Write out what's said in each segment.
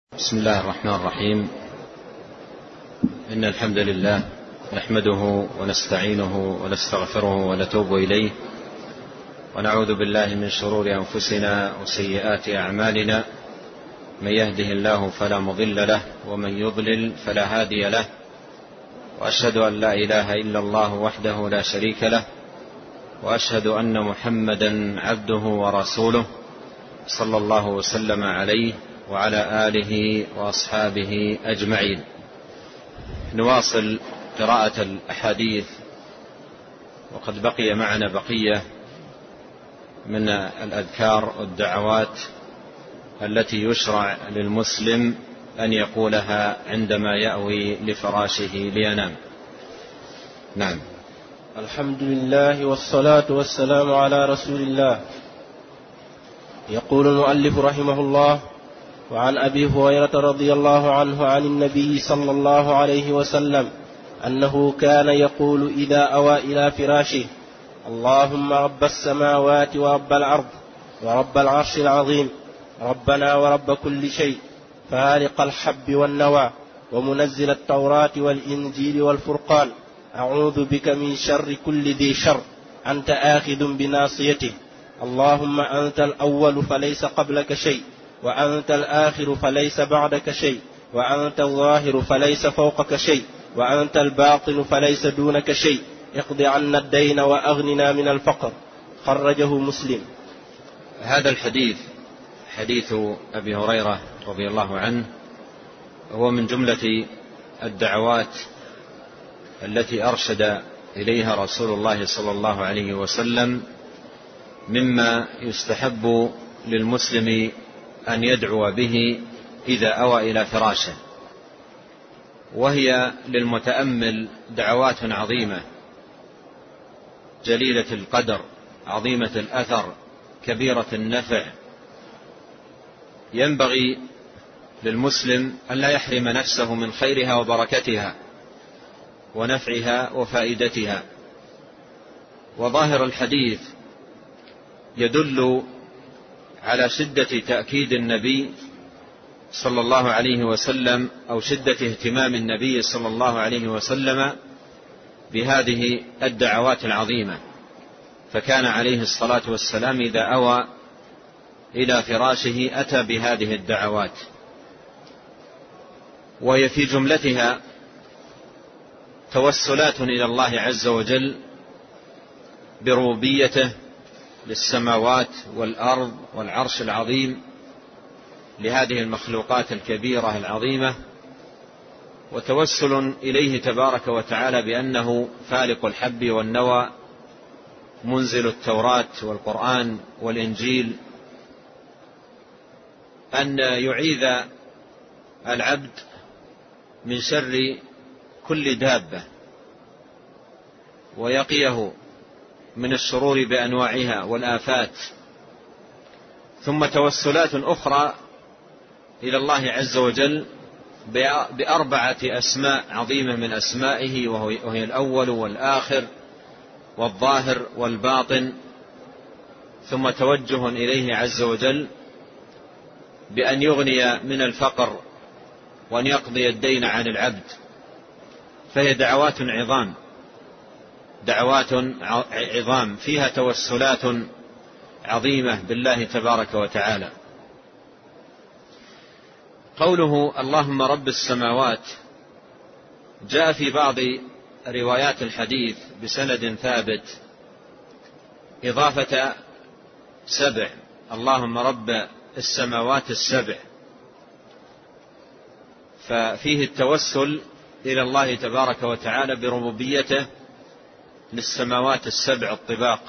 بسم الله الرحمن الرحيم. إن الحمد لله نحمده ونستعينه ونستغفره ونتوب إليه، ونعوذ بالله من شرور أنفسنا وسيئات أعمالنا. من يهده الله فلا مضل له، ومن يضلل فلا هادي له، وأشهد أن لا إله إلا الله وحده لا شريك له، وأشهد أن محمدا عبده ورسوله، صلى الله وسلم عليه وعلى آله وأصحابه أجمعين. نواصل قراءة الأحاديث، وقد بقي معنا بقية من الأذكار والدعوات التي يشرع للمسلم أن يقولها عندما يأوي لفراشه لينام. نعم. الحمد لله والصلاة والسلام على رسول الله. يقول المؤلف رحمه الله: وعن أبي هريرة رضي الله عنه عن النبي صلى الله عليه وسلم أنه كان يقول إذا أوى إلى فراشه: اللهم رب السماوات ورب الأرض ورب العرش العظيم، ربنا ورب كل شيء، فالق الحب والنوى، ومنزل التوراة والإنجيل والفرقان، أعوذ بك من شر كل ذي شر، أنت آخذ بناصيته، اللهم أنت الأول فليس قبلك شيء، وأنت الآخر فليس بعدك شيء، وأنت الظاهر فليس فوقك شيء، وأنت الباطن فليس دونك شيء، اقض عنا الدين وأغننا من الفقر. خرجه مسلم. هذا الحديث حديث أبي هريرة رضي الله عنه، هو من جملة الدعوات التي أرشد إليها رسول الله صلى الله عليه وسلم، مما يستحب للمسلم أن يدعو به إذا أوى إلى فراشه، وهي للمتأمل دعوات عظيمة جليلة القدر، عظيمة الأثر، كبيرة النفع. ينبغي للمسلم أن لا يحرم نفسه من خيرها وبركتها ونفعها وفائدتها. وظاهر الحديث يدل على شدة تأكيد النبي صلى الله عليه وسلم، أو شدة اهتمام النبي صلى الله عليه وسلم بهذه الدعوات العظيمة، فكان عليه الصلاة والسلام إذا أوى إلى فراشه أتى بهذه الدعوات، وهي في جملتها توسلات إلى الله عز وجل بربوبيته للسماوات والأرض والعرش العظيم، لهذه المخلوقات الكبيرة العظيمة، وتوسل إليه تبارك وتعالى بأنه فالق الحب والنوى، منزل التوراة والقرآن والإنجيل، أن يعيذ العبد من شر كل دابة، ويقيه من الشرور بأنواعها والآفات. ثم توسلات أخرى إلى الله عز وجل بأربعة أسماء عظيمة من أسمائه، وهي الأول والآخر والظاهر والباطن. ثم توجه إليه عز وجل بأن يغني من الفقر وأن يقضي الدين عن العبد. فهي دعوات عظام فيها توسلات عظيمة بالله تبارك وتعالى. قوله اللهم رب السماوات جاء في بعض روايات الحديث بسند ثابت إضافة 7، اللهم رب السماوات السبع، ففيه التوسل إلى الله تبارك وتعالى بربوبيته للسماوات السبع الطباق،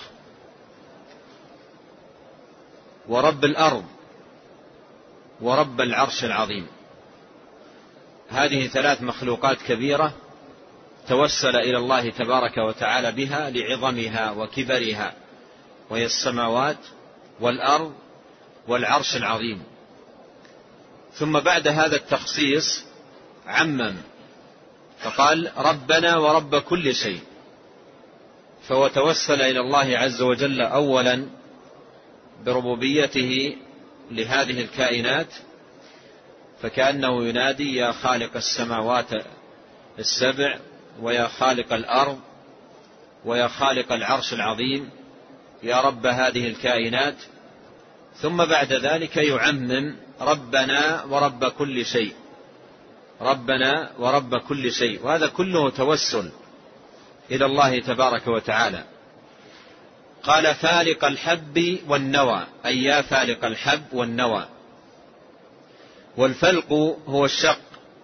ورب الأرض، ورب العرش العظيم. هذه 3 مخلوقات كبيرة توسل إلى الله تبارك وتعالى بها لعظمها وكبرها، وهي السماوات والأرض والعرش العظيم. ثم بعد هذا التخصيص عمم فقال ربنا ورب كل شيء، فهو توسل إلى الله عز وجل أولا بربوبيته لهذه الكائنات، فكأنه ينادي: يا خالق السماوات السبع، ويا خالق الأرض، ويا خالق العرش العظيم، يا رب هذه الكائنات. ثم بعد ذلك يعمم: ربنا ورب كل شيء، ربنا ورب كل شيء. وهذا كله توسل إلى الله تبارك وتعالى. قال: فالق الحب والنوى، أي يا فالق الحب والنوى. والفلق هو الشق،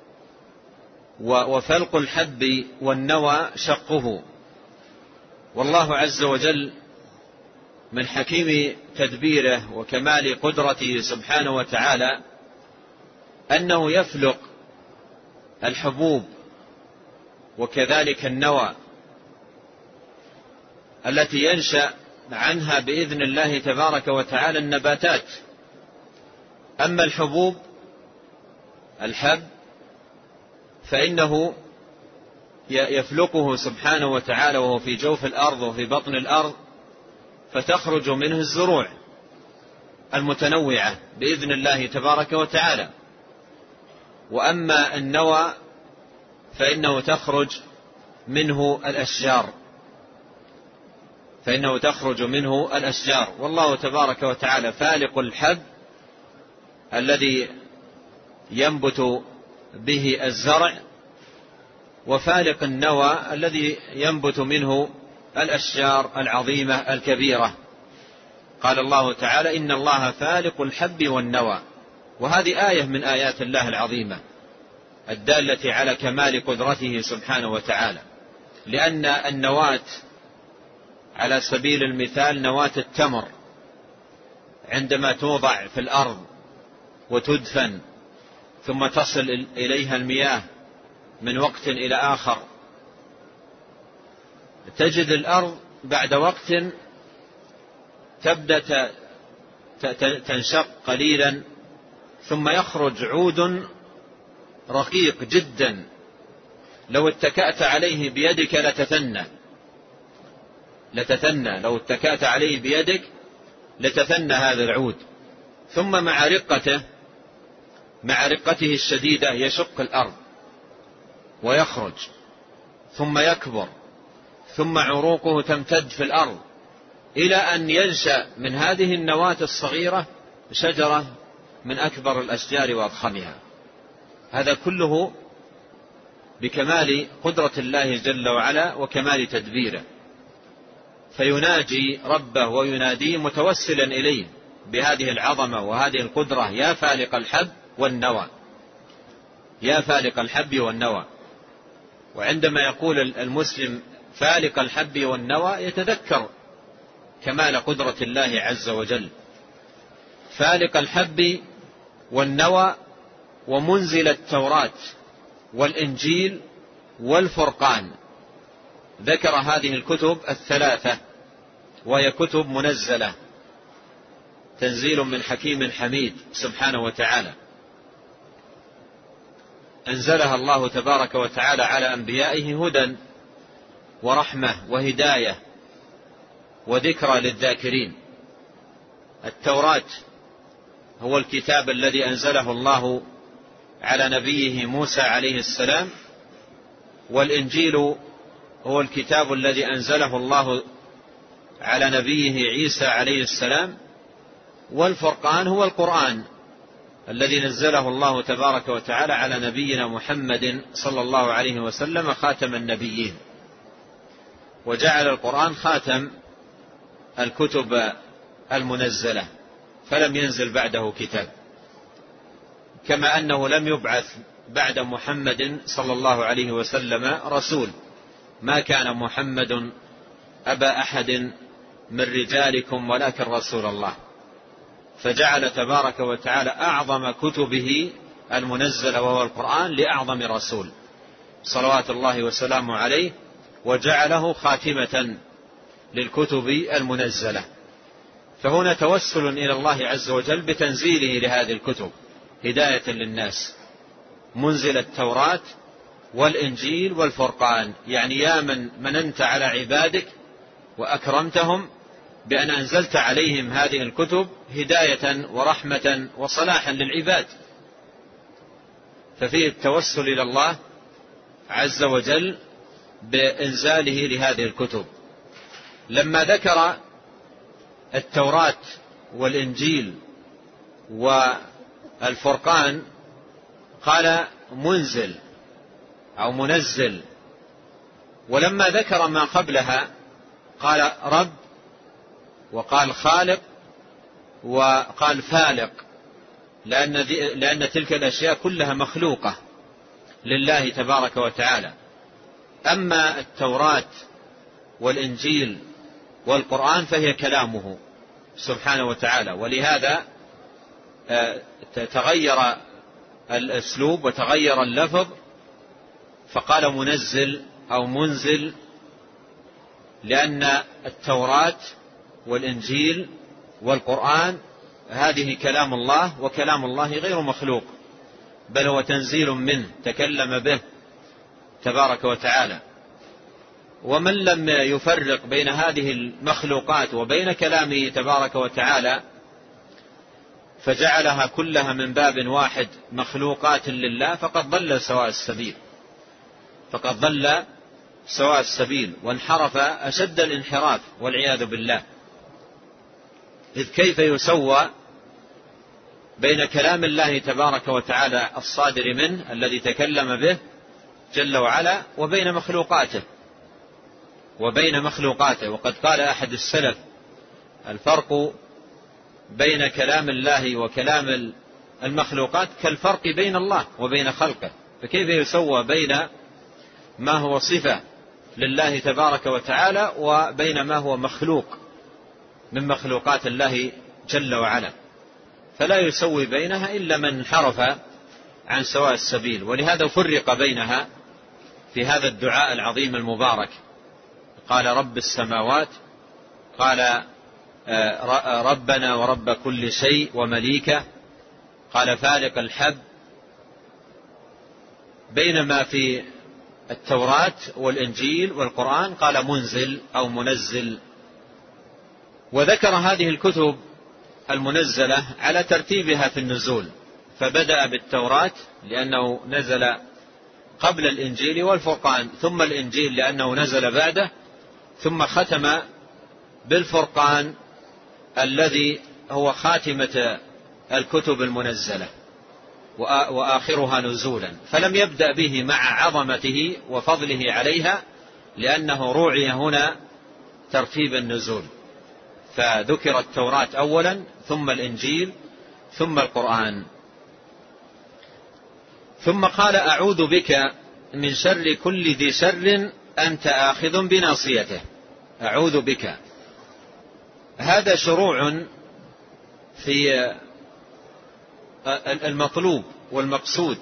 وفلق الحب والنوى شقه. والله عز وجل من حكيم تدبيره وكمال قدرته سبحانه وتعالى أنه يفلق الحبوب وكذلك النوى التي ينشأ عنها بإذن الله تبارك وتعالى النباتات. أما الحبوب، الحب، فإنه يفلقه سبحانه وتعالى وهو في جوف الأرض وفي بطن الأرض، فتخرج منه الزروع المتنوعة بإذن الله تبارك وتعالى. وأما النوى فإنه تخرج منه الأشجار، والله تبارك وتعالى فالق الحب الذي ينبت به الزرع، وفالق النوى الذي ينبت منه الأشجار العظيمة الكبيرة. قال الله تعالى: إن الله فالق الحب والنوى. وهذه آية من آيات الله العظيمة الدالة على كمال قدرته سبحانه وتعالى، لأن النواة على سبيل المثال نواة التمر عندما توضع في الأرض وتدفن ثم تصل إليها المياه من وقت إلى آخر، تجد الأرض بعد وقت تبدأ تنشق قليلا، ثم يخرج عود رقيق جدا لو اتكأت عليه بيدك لتثنى، لو اتكأت عليه بيدك لتثنى هذا العود. ثم مع رقته الشديدة يشق الأرض ويخرج، ثم يكبر، ثم عروقه تمتد في الأرض إلى أن ينشأ من هذه النواة الصغيرة شجرة من أكبر الأشجار وأضخمها. هذا كله بكمال قدرة الله جل وعلا وكمال تدبيره. فيناجي ربه ويناديه متوسلا إليه بهذه العظمة وهذه القدرة: يا فالق الحب والنوى، يا فالق الحب والنوى. وعندما يقول المسلم فالق الحب والنوى يتذكر كمال قدرة الله عز وجل. فالق الحب والنوى ومنزل التوراة والإنجيل والفرقان. ذكر هذه الكتب الثلاثة، وهي كتب منزلة تنزيل من حكيم حميد سبحانه وتعالى، أنزلها الله تبارك وتعالى على أنبيائه هدى ورحمة وهداية وذكرى للذاكرين. التوراة هو الكتاب الذي أنزله الله على نبيه موسى عليه السلام، والإنجيل هو الكتاب الذي أنزله الله على نبيه عيسى عليه السلام، والفرقان هو القرآن الذي نزله الله تبارك وتعالى على نبينا محمد صلى الله عليه وسلم خاتم النبيين، وجعل القرآن خاتم الكتب المنزلة، فلم ينزل بعده كتاب، كما أنه لم يبعث بعد محمد صلى الله عليه وسلم رسول. ما كان محمد أبا أحد من رجالكم ولكن رسول الله. فجعل تبارك وتعالى أعظم كتبه المنزلة وهو القرآن لأعظم رسول صلوات الله وسلامه عليه، وجعله خاتمة للكتب المنزلة. فهنا توسل إلى الله عز وجل بتنزيله لهذه الكتب هداية للناس، منزل التوراة والإنجيل والفرقان، يعني يا من مننت على عبادك وأكرمتهم بأن أنزلت عليهم هذه الكتب هداية ورحمة وصلاحا للعباد. ففيه التوسل إلى الله عز وجل بإنزاله لهذه الكتب. لما ذكر التوراة والإنجيل والفرقان قال منزل أو منزل، ولما ذكر ما قبلها قال رب وقال خالق وقال فالق، لأن تلك الأشياء كلها مخلوقة لله تبارك وتعالى. أما التوراة والإنجيل والقرآن فهي كلامه سبحانه وتعالى، ولهذا تغير الأسلوب وتغير اللفظ فقال منزل أو منزل، لأن التوراة والإنجيل والقرآن هذه كلام الله، وكلام الله غير مخلوق بل هو تنزيل منه تكلم به تبارك وتعالى. ومن لم يفرق بين هذه المخلوقات وبين كلامه تبارك وتعالى فجعلها كلها من باب واحد مخلوقات لله فقد ضل سواء السبيل، فقد ضل سواء السبيل وانحرف أشد الانحراف والعياذ بالله. إذ كيف يسوى بين كلام الله تبارك وتعالى الصادر منه الذي تكلم به جل وعلا وبين مخلوقاته. وقد قال أحد السلف الفرق بين كلام الله وكلام المخلوقات كالفرق بين الله وبين خلقه، فكيف يسوى بين ما هو صفة لله تبارك وتعالى وبين ما هو مخلوق من مخلوقات الله جل وعلا؟ فلا يسوي بينها إلا من انحرف عن سواء السبيل. ولهذا فرق بينها في هذا الدعاء العظيم المبارك. قال رب السماوات، قال ربنا ورب كل شيء ومليكه، قال فالق الحب. بينما في التوراة والإنجيل والقرآن قال منزل أو منزل. وذكر هذه الكتب المنزلة على ترتيبها في النزول، فبدأ بالتوراة لأنه نزل قبل الإنجيل والفرقان، ثم الإنجيل لأنه نزل بعده، ثم ختم بالفرقان الذي هو خاتمة الكتب المنزلة وآخرها نزولا، فلم يبدأ به مع عظمته وفضله عليها لأنه روعي هنا ترتيب النزول، فذكر التوراة أولا ثم الإنجيل ثم القرآن. ثم قال أعوذ بك من شر كل ذي شر أنت آخذ بناصيته. أعوذ بك، هذا شروع في المطلوب والمقصود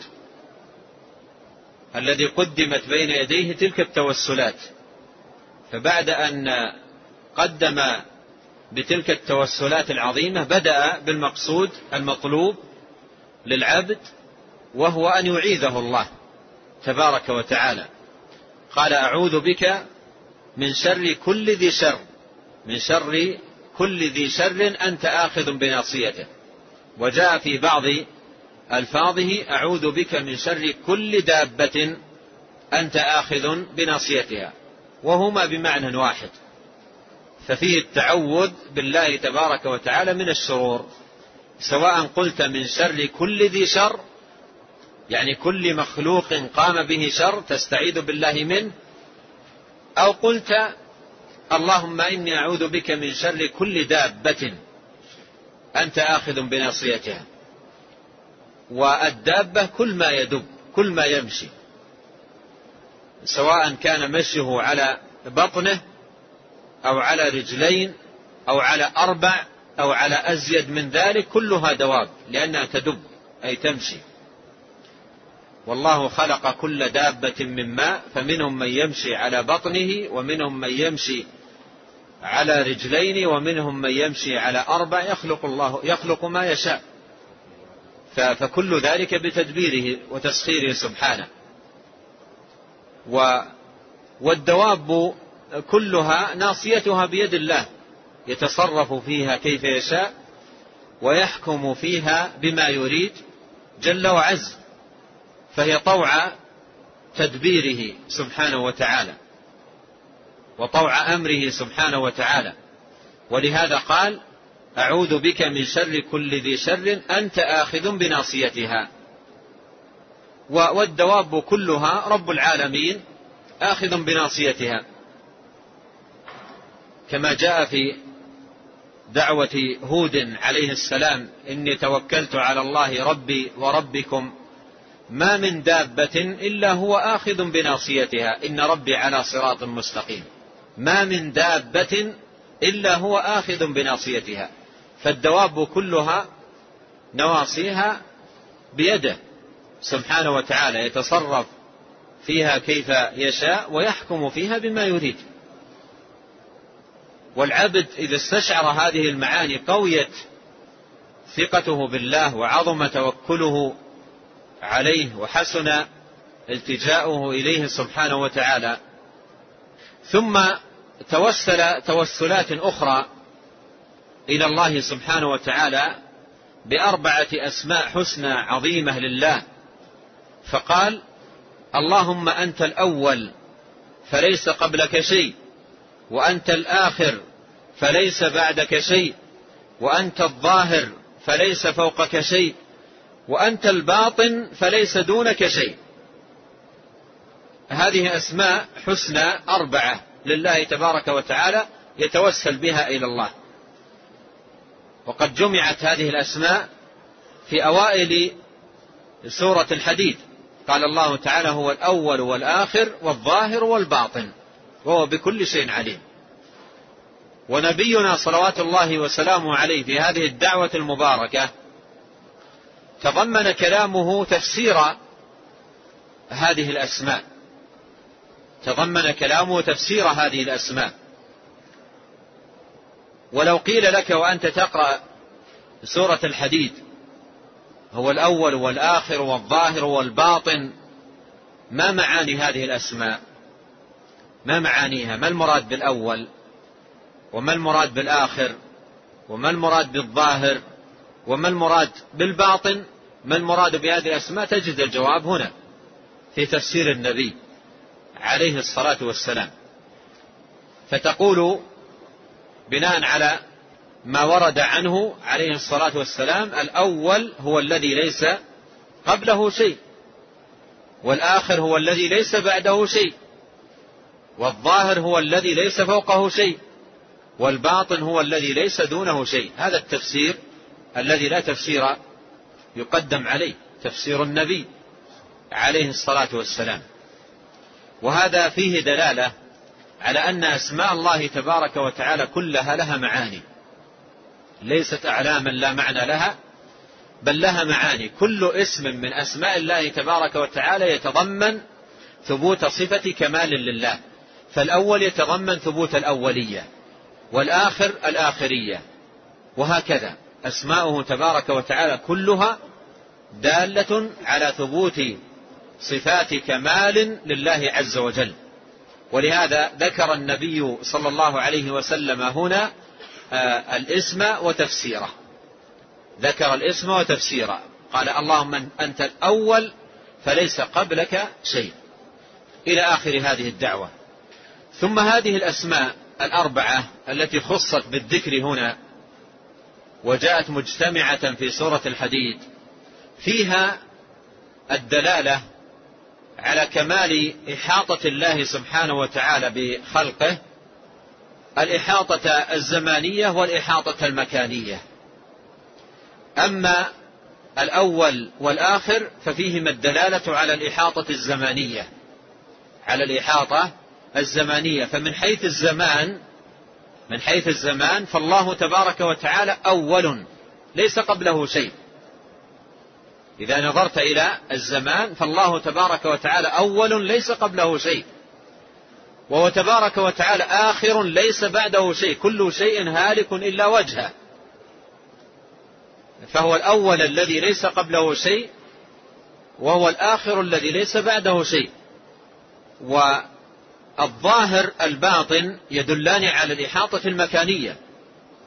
الذي قدمت بين يديه تلك التوسلات، فبعد أن قدم بتلك التوسلات العظيمة بدأ بالمقصود المطلوب للعبد، وهو أن يعيذه الله تبارك وتعالى. قال أعوذ بك من شر كل ذي شر، من شر كل ذي شر أنت آخذ بناصيته. وجاء في بعض ألفاظه أعوذ بك من شر كل دابة أنت آخذ بناصيتها، وهما بمعنى واحد، ففيه التعوذ بالله تبارك وتعالى من الشرور، سواء قلت من شر كل ذي شر يعني كل مخلوق قام به شر تستعيذ بالله منه، أو قلت اللهم إني أعوذ بك من شر كل دابة أنت آخذ بناصيتها. والدابة كل ما يدب، كل ما يمشي، سواء كان مشيه على بطنه أو على رجلين أو على 4 أو على أزيد من ذلك، كلها دواب لأنها تدب أي تمشي. والله خلق كل دابة من ماء، فمنهم من يمشي على بطنه ومنهم من يمشي على رجلين ومنهم من يمشي على 4، يخلق ما يشاء، فكل ذلك بتدبيره وتسخيره سبحانه. والدواب كلها ناصيتها بيد الله، يتصرف فيها كيف يشاء ويحكم فيها بما يريد جل وعز. فهي طوع تدبيره سبحانه وتعالى وطوع أمره سبحانه وتعالى. ولهذا قال: أعوذ بك من شر كل ذي شر أنت آخذ بناصيتها. والدواب كلها رب العالمين آخذ بناصيتها، كما جاء في دعوة هود عليه السلام: إني توكلت على الله ربي وربكم ما من دابة إلا هو آخذ بناصيتها إن ربي على صراط مستقيم. ما من دابة إلا هو آخذ بناصيتها، فالدواب كلها نواصيها بيده سبحانه وتعالى، يتصرف فيها كيف يشاء ويحكم فيها بما يريد. والعبد إذا استشعر هذه المعاني قويت ثقته بالله وعظم توكله عليه وحسن التجاؤه إليه سبحانه وتعالى، ثم توسل توسلات أخرى إلى الله سبحانه وتعالى بأربعة أسماء حسنى عظيمة لله، فقال: اللهم أنت الأول فليس قبلك شيء، وأنت الآخر فليس بعدك شيء، وأنت الظاهر فليس فوقك شيء، وأنت الباطن فليس دونك شيء. هذه أسماء حسنى أربعة لله تبارك وتعالى يتوسل بها إلى الله. وقد جمعت هذه الأسماء في أوائل سورة الحديد، قال الله تعالى: هو الأول والآخر والظاهر والباطن وهو بكل شيء عليم. ونبينا صلوات الله وسلامه عليه في هذه الدعوة المباركة تضمن كلامه تفسير هذه الأسماء، تضمن كلامه تفسير هذه الأسماء. ولو قيل لك وأنت تقرأ سورة الحديد هو الأول والآخر والظاهر والباطن، ما معاني هذه الأسماء؟ ما معانيها؟ ما المراد بالأول؟ وما المراد بالآخر؟ وما المراد بالظاهر؟ وما المراد بالباطن؟ ما المراد بهذه الأسماء؟ تجد الجواب هنا في تفسير النبي عليه الصلاة والسلام. فتقول بناء على ما ورد عنه عليه الصلاة والسلام: الأول هو الذي ليس قبله شيء، والآخر هو الذي ليس بعده شيء، والظاهر هو الذي ليس فوقه شيء، والباطن هو الذي ليس دونه شيء. هذا التفسير الذي لا تفسير يقدم عليه، تفسير النبي عليه الصلاة والسلام. وهذا فيه دلالة على أن أسماء الله تبارك وتعالى كلها لها معاني، ليست أعلاما لا معنى لها، بل لها معاني. كل اسم من أسماء الله تبارك وتعالى يتضمن ثبوت صفة كمال لله، فالأول يتضمن ثبوت الأولية، والآخر الآخرية، وهكذا أسماؤه تبارك وتعالى كلها دالة على ثبوت صفات كمال لله عز وجل. ولهذا ذكر النبي صلى الله عليه وسلم هنا الاسم وتفسيره، ذكر الاسم وتفسيره، قال: اللهم أنت الأول فليس قبلك شيء، إلى آخر هذه الدعوة. ثم هذه الأسماء الأربعة التي خصت بالذكر هنا وجاءت مجتمعة في سورة الحديد فيها الدلالة على كمال إحاطة الله سبحانه وتعالى بخلقه، الإحاطة الزمانية والإحاطة المكانية. أما الأول والآخر ففيهما الدلالة على الإحاطة الزمانية، على الإحاطة الزمانية. فمن حيث الزمان، من حيث الزمان فالله تبارك وتعالى أول ليس قبله شيء. إذا نظرت إلى الزمان فالله تبارك وتعالى أول ليس قبله شيء، وهو تبارك وتعالى آخر ليس بعده شيء، كل شيء هالك إلا وجهه، فهو الأول الذي ليس قبله شيء، وهو الآخر الذي ليس بعده شيء. والظاهر الباطن يدلان على الإحاطة المكانية،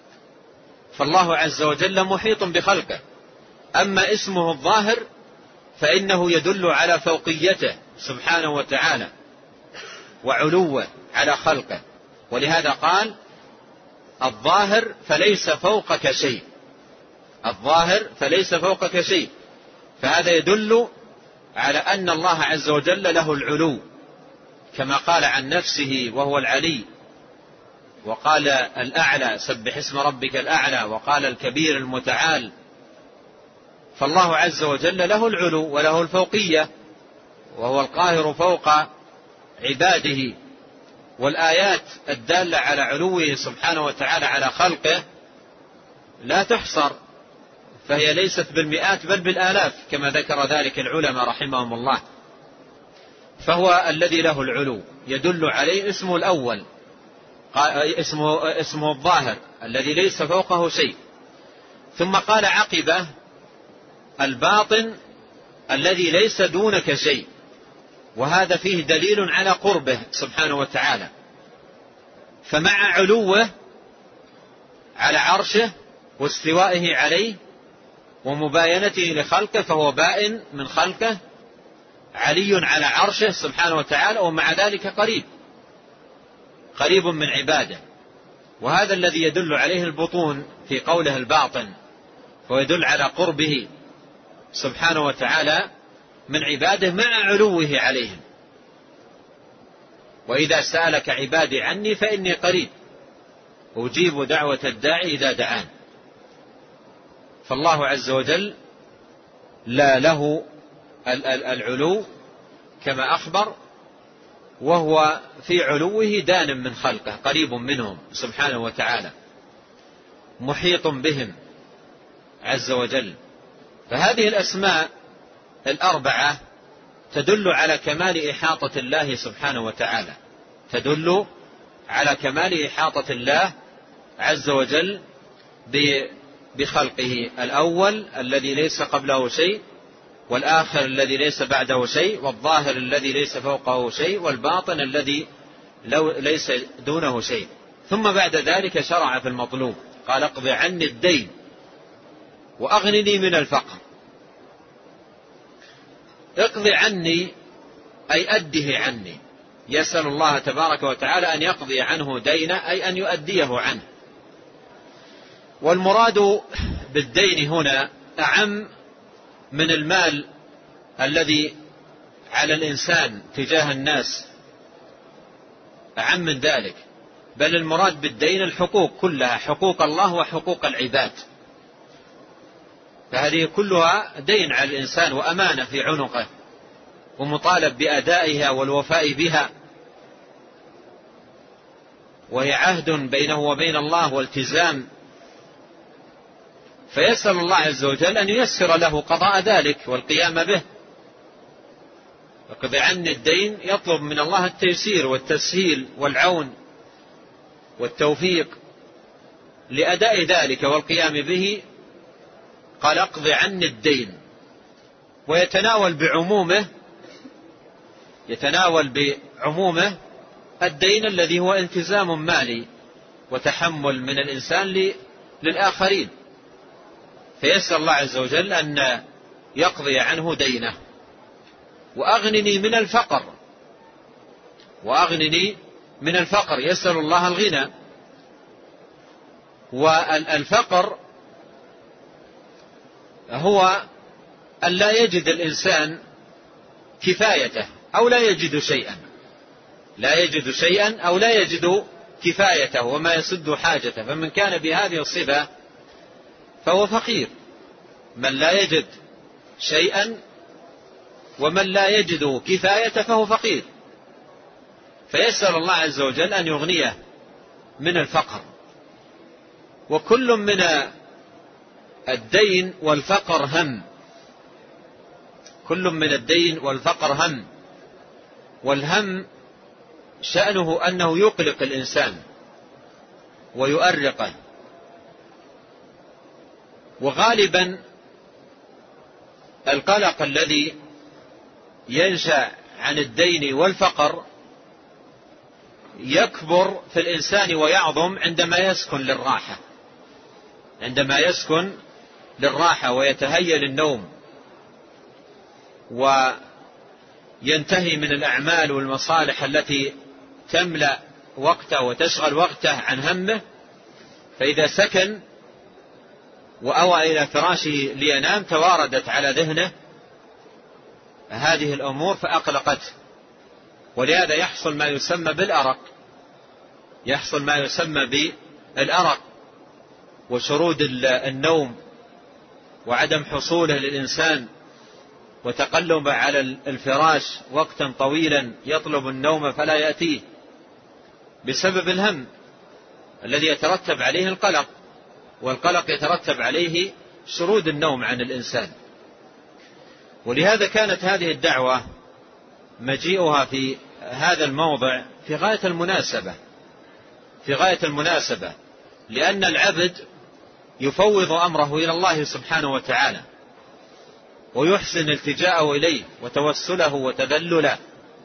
فالله عز وجل محيط بخلقه. أما اسمه الظاهر فإنه يدل على فوقيته سبحانه وتعالى وعلوه على خلقه. ولهذا قال الظاهر فليس فوقك شيء، الظاهر فليس فوقك شيء. فهذا يدل على أن الله عز وجل له العلو كما قال عن نفسه وهو العلي، وقال الأعلى سبح اسم ربك الأعلى، وقال الكبير المتعال. فالله عز وجل له العلو وله الفوقية، وهو القاهر فوق عباده. والآيات الدالة على علوه سبحانه وتعالى على خلقه لا تحصر، فهي ليست بالمئات بل بالآلاف كما ذكر ذلك العلماء رحمهم الله. فهو الذي له العلو يدل عليه اسمه الأول، اسمه الظاهر الذي ليس فوقه شيء. ثم قال عقبه الباطن الذي ليس دونك شيء، وهذا فيه دليل على قربه سبحانه وتعالى. فمع علوه على عرشه واستوائه عليه ومباينته لخلقه فهو بائن من خلقه، علي على عرشه سبحانه وتعالى، ومع ذلك قريب من عباده. وهذا الذي يدل عليه البطون في قوله الباطن، ويدل على قربه سبحانه وتعالى من عباده مع علوه عليهم. وإذا سألك عبادي عني فإني قريب أجيب دعوة الداعي إذا دعان. فالله عز وجل لا له العلو كما أخبر، وهو في علوه دان من خلقه قريب منهم سبحانه وتعالى محيط بهم عز وجل. فهذه الأسماء الأربعة تدل على كمال إحاطة الله سبحانه وتعالى، تدل على كمال إحاطة الله عز وجل بخلقه، الأول الذي ليس قبله شيء، والآخر الذي ليس بعده شيء، والظاهر الذي ليس فوقه شيء، والباطن الذي ليس دونه شيء. ثم بعد ذلك شرع في المطلوب، قال اقض عني الدين وأغنني من الفقر. اقض عني أي أده عني، يسأل الله تبارك وتعالى أن يقضي عنه دينه أي أن يؤديه عنه. والمراد بالدين هنا أعم من المال الذي على الإنسان تجاه الناس، أعم من ذلك، بل المراد بالدين الحقوق كلها، حقوق الله وحقوق العباد. فهذه كلها دين على الإنسان وأمانة في عنقه، ومطالب بأدائها والوفاء بها، وهي عهد بينه وبين الله والتزام. فيسأل الله عز وجل أن ييسر له قضاء ذلك والقيام به. اقض عني الدين يطلب من الله التيسير والتسهيل والعون والتوفيق لأداء ذلك والقيام به. قال اقض عني الدين، ويتناول بعمومه الدين الذي هو التزام مالي وتحمل من الإنسان للآخرين. فيسأل الله عز وجل أن يقضي عنه دينه. وأغنني من الفقر، وأغنني من الفقر، يسأل الله الغنى. والفقر هو أن لا يجد الإنسان كفايته أو لا يجد شيئا، لا يجد شيئا أو لا يجد كفايته وما يسد حاجته. فمن كان بهذه الصفة فهو فقير، من لا يجد شيئا ومن لا يجد كفايته فهو فقير. فيسأل الله عز وجل أن يغنيه من الفقر. وكل من الدين والفقر هم، كل من الدين والفقر هم. والهم شأنه أنه يقلق الإنسان ويؤرقه. وغالبا القلق الذي ينشأ عن الدين والفقر يكبر في الإنسان ويعظم عندما يسكن للراحة، عندما يسكن للراحة ويتهيأ للنوم وينتهي من الأعمال والمصالح التي تملأ وقته وتشغل وقته عن همه، فإذا سكن وأوى إلى فراشه لينام تواردت على ذهنه هذه الأمور فأقلقته، ولهذا يحصل ما يسمى بالأرق، يحصل ما يسمى بالأرق وشرود النوم وعدم حصوله للإنسان وتقلب على الفراش وقتا طويلا يطلب النوم فلا يأتيه بسبب الهم الذي يترتب عليه القلق، والقلق يترتب عليه شرود النوم عن الإنسان. ولهذا كانت هذه الدعوة مجيئها في هذا الموضع في غاية المناسبة، لأن العبد يفوض أمره إلى الله سبحانه وتعالى ويحسن التجاءه إليه وتوسله وتذلله،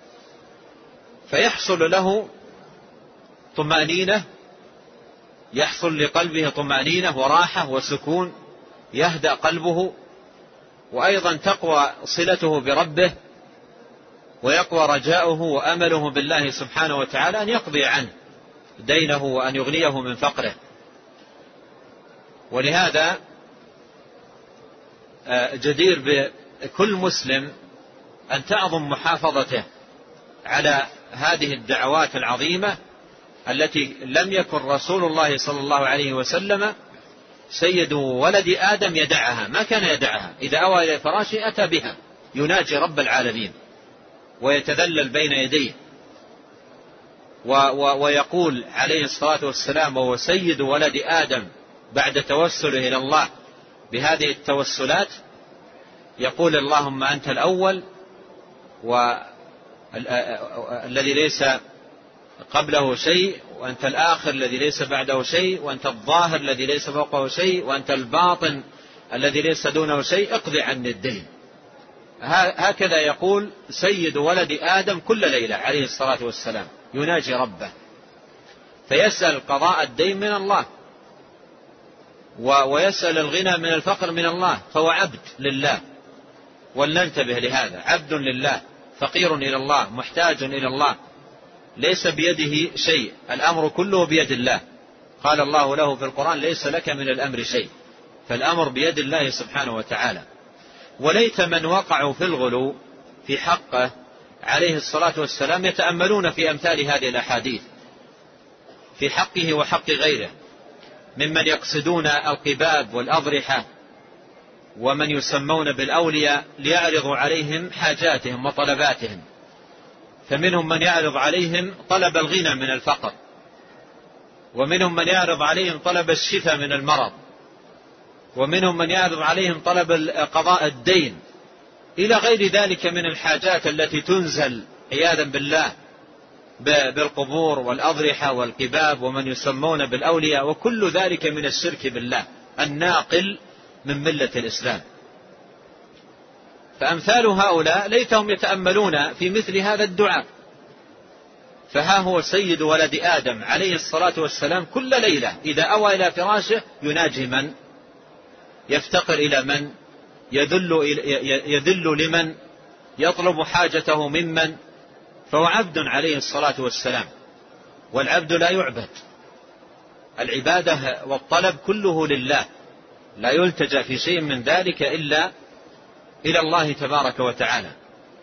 فيحصل له طمأنينة، يحصل لقلبه طمأنينة وراحة وسكون، يهدأ قلبه، وأيضا تقوى صلته بربه، ويقوى رجاؤه وأمله بالله سبحانه وتعالى أن يقضي عنه دينه وأن يغنيه من فقره. ولهذا جدير بكل مسلم أن تعظم محافظته على هذه الدعوات العظيمة التي لم يكن رسول الله صلى الله عليه وسلم سيد ولد آدم يدعها، ما كان يدعها، إذا أوى إلى فراشه أتى بها يناجي رب العالمين ويتذلل بين يديه، ويقول عليه الصلاة والسلام وهو سيد ولد آدم بعد توسله إلى الله بهذه التوسلات، يقول اللهم أنت الأول والذي ليس قبله شيء، وأنت الآخر الذي ليس بعده شيء، وأنت الظاهر الذي ليس فوقه شيء، وأنت الباطن الذي ليس دونه شيء، اقضي عني الدين. هكذا يقول سيد ولد آدم كل ليلة عليه الصلاة والسلام، يناجي ربه فيسأل قضاء الدين من الله ويسأل الغنى من الفقر من الله، فهو عبد لله، ولننتبه لهذا، عبد لله فقير إلى الله محتاج إلى الله، ليس بيده شيء، الأمر كله بيد الله. قال الله له في القرآن ليس لك من الأمر شيء، فالأمر بيد الله سبحانه وتعالى. وليت من وقعوا في الغلو في حقه عليه الصلاة والسلام يتأملون في أمثال هذه الأحاديث في حقه وحق غيره، ممن يقصدون القباب والأضرحة ومن يسمون بالأولياء ليعرضوا عليهم حاجاتهم وطلباتهم، فمنهم من يعرض عليهم طلب الغنى من الفقر، ومنهم من يعرض عليهم طلب الشفاء من المرض، ومنهم من يعرض عليهم طلب قضاء الدين، إلى غير ذلك من الحاجات التي تنزل عياذا بالله بالقبور والأضرحة والقباب ومن يسمون بالأولياء، وكل ذلك من الشرك بالله الناقل من ملة الإسلام. فأمثال هؤلاء ليتهم يتأملون في مثل هذا الدعاء. فها هو سيد ولد آدم عليه الصلاة والسلام كل ليلة إذا أوى إلى فراشه يناجي من؟ يفتقر إلى من؟ يذل لمن؟ يطلب حاجته ممن؟ فهو عبد عليه الصلاة والسلام، والعبد لا يعبد، العبادة والطلب كله لله، لا يلتجأ في شيء من ذلك إلا إلى الله تبارك وتعالى.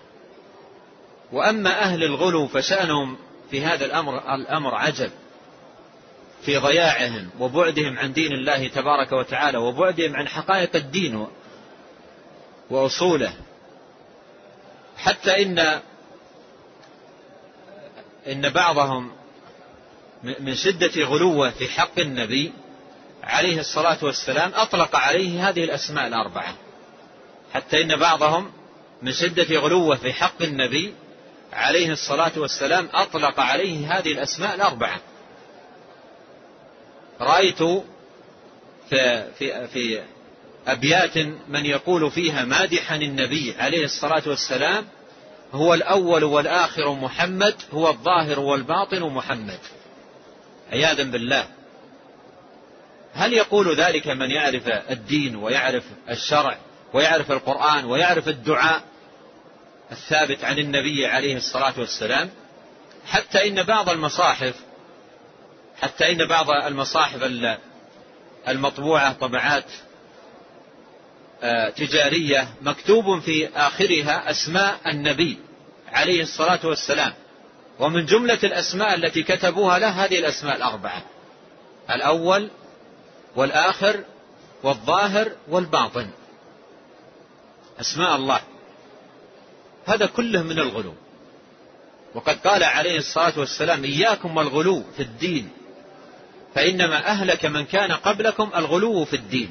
وأما أهل الغلو فشأنهم في هذا الأمر عجب، في ضياعهم وبعدهم عن دين الله تبارك وتعالى وبعدهم عن حقائق الدين وأصوله، حتى إن بعضهم من شدة غلوه في حق النبي عليه الصلاة والسلام أطلق عليه هذه الأسماء الأربعة، حتى إن بعضهم من شدة غلوه في حق النبي عليه الصلاة والسلام أطلق عليه هذه الأسماء الأربعة. رأيت في أبيات من يقول فيها مادحا النبي عليه الصلاة والسلام: هو الأول والآخر محمد، هو الظاهر والباطن محمد، عياذا بالله. هل يقول ذلك من يعرف الدين ويعرف الشرع ويعرف القرآن ويعرف الدعاء الثابت عن النبي عليه الصلاة والسلام، حتى إن بعض المصاحف المطبوعة طبعات تجارية مكتوب في آخرها أسماء النبي عليه الصلاة والسلام، ومن جملة الأسماء التي كتبوها له هذه الأسماء الأربعة: الأول والآخر والظاهر والباطن، أسماء الله. هذا كله من الغلو. وقد قال عليه الصلاة والسلام: إياكم والغلو في الدين فإنما أهلك من كان قبلكم الغلو في الدين.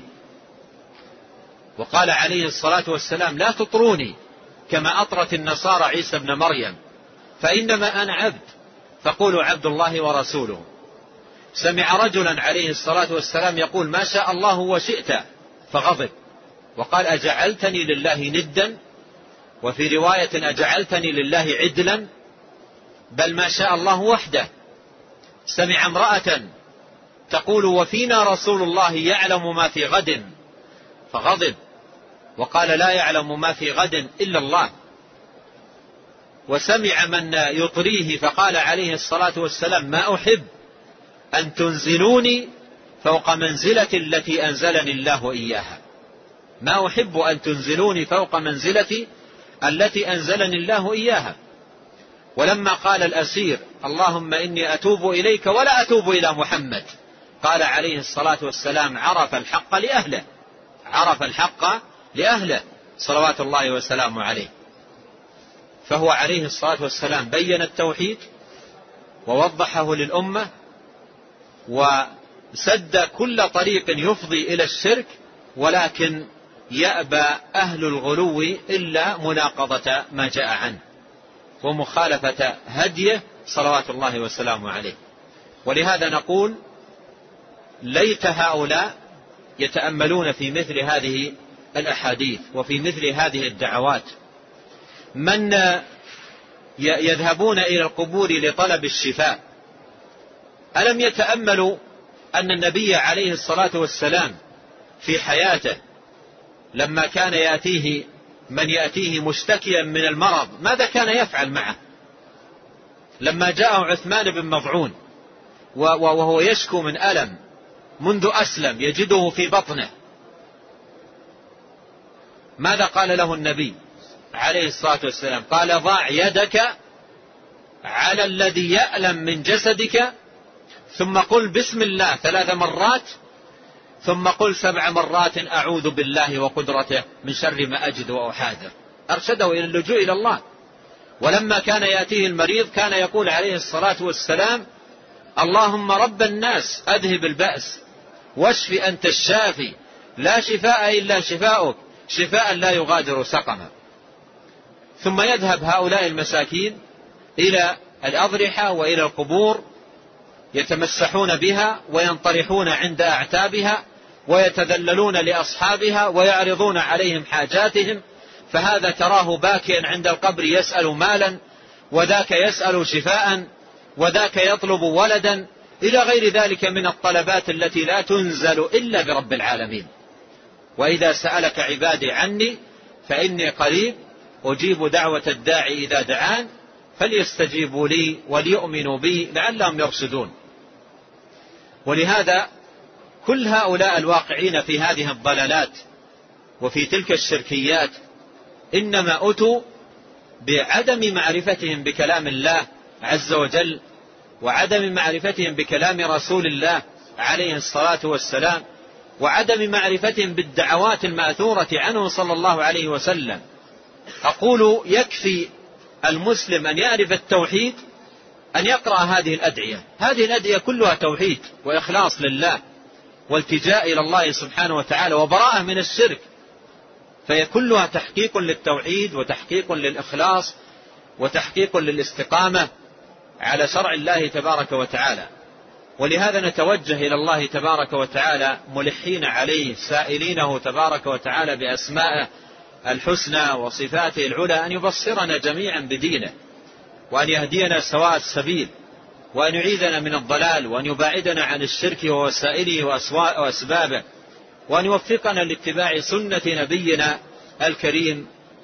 وقال عليه الصلاة والسلام: لا تطروني كما أطرت النصارى عيسى ابن مريم، فإنما أنا عبد فقولوا عبد الله ورسوله. سمع رجلا عليه الصلاة والسلام يقول: ما شاء الله وشئت، فغضب وقال: أجعلتني لله ندا؟ وفي رواية: أجعلتني لله عدلا؟ بل ما شاء الله وحده. سمع امرأة تقول: وفينا رسول الله يعلم ما في غد، فغضب وقال: لا يعلم ما في غد إلا الله. وسمع من يطريه فقال عليه الصلاة والسلام: ما أحب أن تنزلوني فوق منزلة التي أنزلني الله إياها، ما أحب أن تنزلوني فوق منزلتي التي أنزلني الله إياها. ولما قال الأسير: اللهم إني أتوب إليك ولا أتوب إلى محمد، قال عليه الصلاة والسلام: عرف الحق لأهله صلوات الله وسلامه عليه. فهو عليه الصلاة والسلام بين التوحيد ووضحه للأمة، وسد كل طريق يفضي إلى الشرك، ولكن يأبى أهل الغلو إلا مناقضة ما جاء عنه ومخالفة هديه صلوات الله وسلامه عليه. ولهذا نقول: ليت هؤلاء يتأملون في مثل هذه الأحاديث وفي مثل هذه الدعوات. من يذهبون إلى القبور لطلب الشفاء، ألم يتأملوا أن النبي عليه الصلاة والسلام في حياته لما كان يأتيه من يأتيه مشتكيا من المرض ماذا كان يفعل معه؟ لما جاءه عثمان بن مظعون وهو يشكو من ألم منذ أسلم يجده في بطنه، ماذا قال له النبي عليه الصلاة والسلام؟ قال: ضع يدك على الذي يألم من جسدك، ثم قل بسم الله 3 مرات، ثم قل 7 مرات أعوذ بالله وقدرته من شر ما أجد وأحاذر. أرشده إلى اللجوء إلى الله. ولما كان يأتيه المريض كان يقول عليه الصلاة والسلام: اللهم رب الناس أذهب البأس واشف أنت الشافي لا شفاء إلا شفاؤك شفاء لا يغادر سقما. ثم يذهب هؤلاء المساكين إلى الأضرحة وإلى القبور يتمسحون بها وينطرحون عند أعتابها ويتذللون لأصحابها ويعرضون عليهم حاجاتهم، فهذا تراه باكيا عند القبر يسأل مالا، وذاك يسأل شفاء، وذاك يطلب ولدا، إلى غير ذلك من الطلبات التي لا تنزل إلا برب العالمين. وإذا سألك عبادي عني فإني قريب أجيب دعوة الداعي إذا دعان فليستجيبوا لي وليؤمنوا بي لعلهم يرشدون. ولهذا كل هؤلاء الواقعين في هذه الضلالات وفي تلك الشركيات إنما أتوا بعدم معرفتهم بكلام الله عز وجل، وعدم معرفتهم بكلام رسول الله عليه الصلاة والسلام، وعدم معرفتهم بالدعوات المأثورة عنه صلى الله عليه وسلم. أقول يكفي المسلم أن يعرف التوحيد أن يقرأ هذه الأدعية. هذه الأدعية كلها توحيد وإخلاص لله والتجاء إلى الله سبحانه وتعالى وبراءة من الشرك، فهي كلها تحقيق للتوحيد وتحقيق للإخلاص وتحقيق للاستقامة على شرع الله تبارك وتعالى. ولهذا نتوجه إلى الله تبارك وتعالى ملحين عليه سائلينه تبارك وتعالى بأسمائه الحسنى وصفاته العلى أن يبصرنا جميعا بدينه، وأن يهدينا سواء السبيل، وأن يعيذنا من الضلال، وأن يباعدنا عن الشرك ووسائله وأسبابه، وأن يوفقنا لاتباع سنة نبينا الكريم